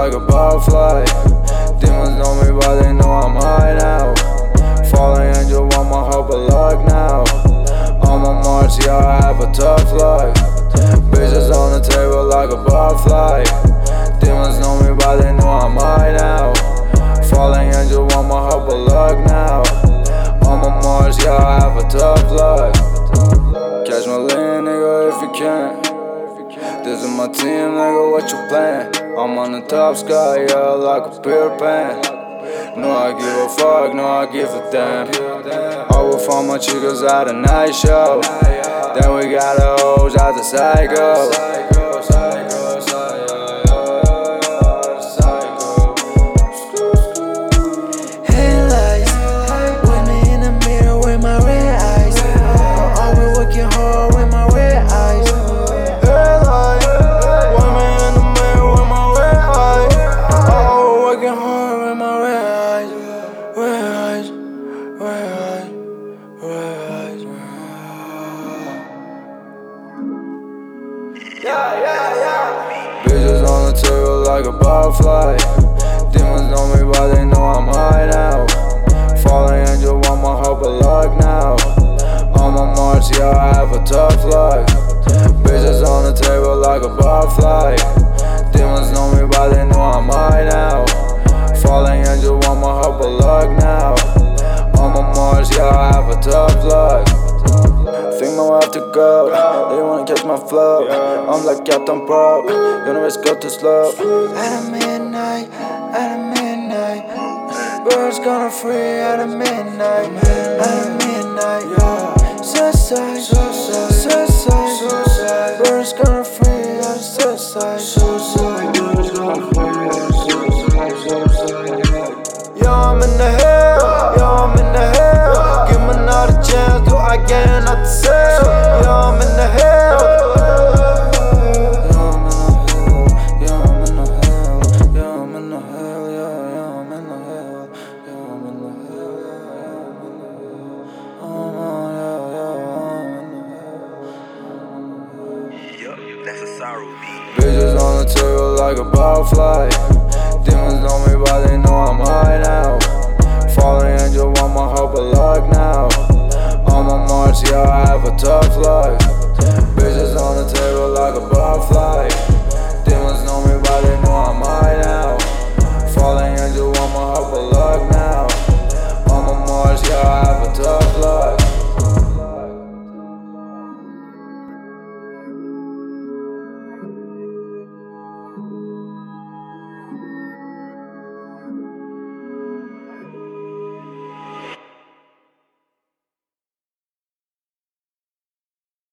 like a butterfly. Demons know me but they know I'm high now. Falling angel want my hope of luck now. I'm on Mars, yeah, I have a tough life. Bitches on the table like a butterfly. Demons know me but they know I'm high now. Falling angel want my hope of luck now. I'm on Mars, yeah, I have a tough life. Catch my lane, nigga, if you can. This is my team, nigga, what you plan? I'm on the top sky, yeah, like a Peter Pan. No, I give a fuck, no, I give a damn. I will find my chicas at a night show. Then we got the hoes at the Psycho. Headlights, with me in the mirror with my red eyes. I'm always working hard with my red eyes. Headlights, with me in the mirror with my red eyes. I'm always working hard with my red eyes. Red eyes, red eyes, red eyes. Bitches on the table like a butterfly. Demons know me but they know I'm high now. Falling angel want my hope of luck now. I'm on Mars, yeah, I have a tough life. Bitches on the table like a butterfly. Demons know me but they know I'm high now. Falling angel want my hope of luck now. I'm on Mars, yeah, I have a tough life. Think I'll have to go, they wanna catch my flow. I'm like Captain Pro, universe go too slow. At midnight, birds gonna free at midnight, suicide, birds gonna free at suicide. Yo, I'm in the hell, yo, I'm in the hell. Give me another chance, do I get enough to sell? Yo, I'm in the hell. Yo, I'm in the hell, yo, I'm in the hell, yo, I'm in the hell, yo, I'm in the hell, yo, I'm in the hell, Yup, that's a sorrow beat. Bitches on the table like a butterfly. Demons know me but they know I'm high now. Falling angel want my hope of luck now. I'm on Mars, yeah, I have a tough life. Bitches on the table like a butterfly. Demons know me but they know I'm high now. Falling angel want my hope of luck now. I'm on Mars, yeah, I have